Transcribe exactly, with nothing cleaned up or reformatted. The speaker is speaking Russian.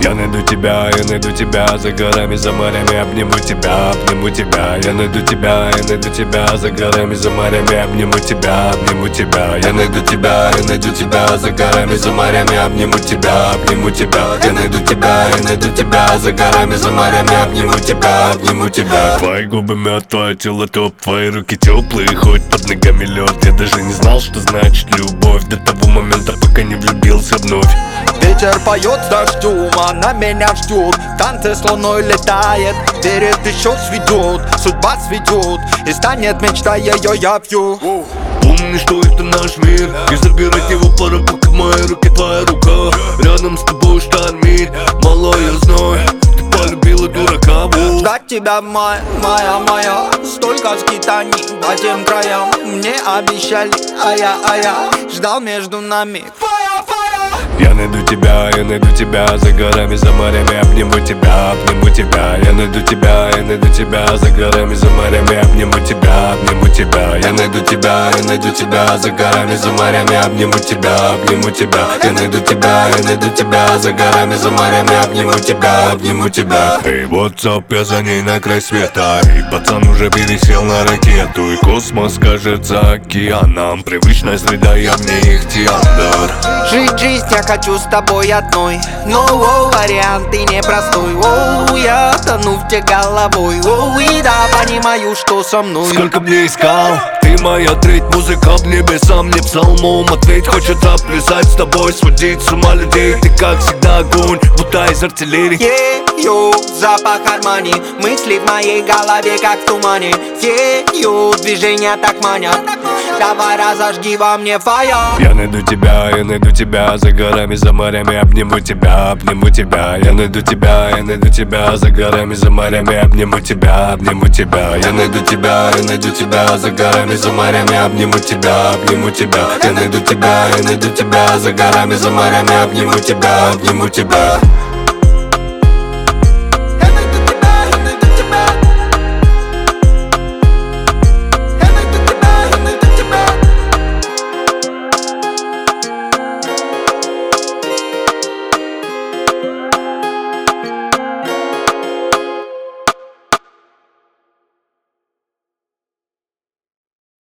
Я найду тебя, я найду тебя за горами, за морями, обниму тебя, обниму тебя. Я найду тебя, я найду тебя за горами, за морями, обниму тебя, обниму тебя. Я найду тебя, я найду тебя за горами, за морями, обниму тебя, обниму тебя. Я найду тебя, я найду тебя за горами, за морями, обниму тебя, обниму тебя. Твои губы мед, твое тело топ, твои руки теплые, хоть под ногами лед. Я даже не знал, что значит любовь до того момента, пока не влюбился вновь. Ветер поет с дождем, она меня ждет. В танце с луной летает, верит, еще сведет. Судьба сведет, и станет мечта ее, я пью. Помни, что это наш мир, и забирать его пора, пока в моей руке твоя рука. Рядом с тобой штормит, мало я знаю, ты полюбила дурака. Ждать тебя, моя, моя, моя, столько скитаний по тем краям. Мне обещали, а я, а я ждал между нами. Я найду тебя, я найду тебя за горами, за морями, обниму тебя, обниму тебя. Я найду тебя, я найду тебя за горами, за морями, обниму тебя, обниму тебя. Я найду тебя, я найду тебя за горами, за морями, обниму тебя, обниму тебя. Я найду тебя, я найду тебя за горами, за морями, обниму тебя, обниму тебя. Эй, WhatsApp, я за ней на край света, и пацан уже пересел на ракету, и космос кажется океаном. Привычная среда, я в ней ихтиандр. Жить жизнь я хочу с тобой одной, но оу, вариант ты непростой. Оу, я тону в тебе головой. Оу, и да, понимаю, что со мной. Сколько б не искал, ты моя треть, музыка в небеса мне псалмом ответь. Хочется плясать с тобой, сводить с ума людей. Ты как всегда огонь, будто из артиллерии. Фею, запах Армани, мысли в моей голове как в тумане. Фею, движения так манят, давай разожги во мне фаер. Я найду тебя, я найду тебя за горами, за морями, обниму тебя, обниму тебя. Я найду тебя, я найду тебя за горами, за морями, обниму тебя, обниму тебя. Я найду тебя, я найду тебя за горами, за морями, обниму тебя, обниму тебя. Я найду тебя, я найду тебя за горами, за морями, обниму тебя, обниму тебя.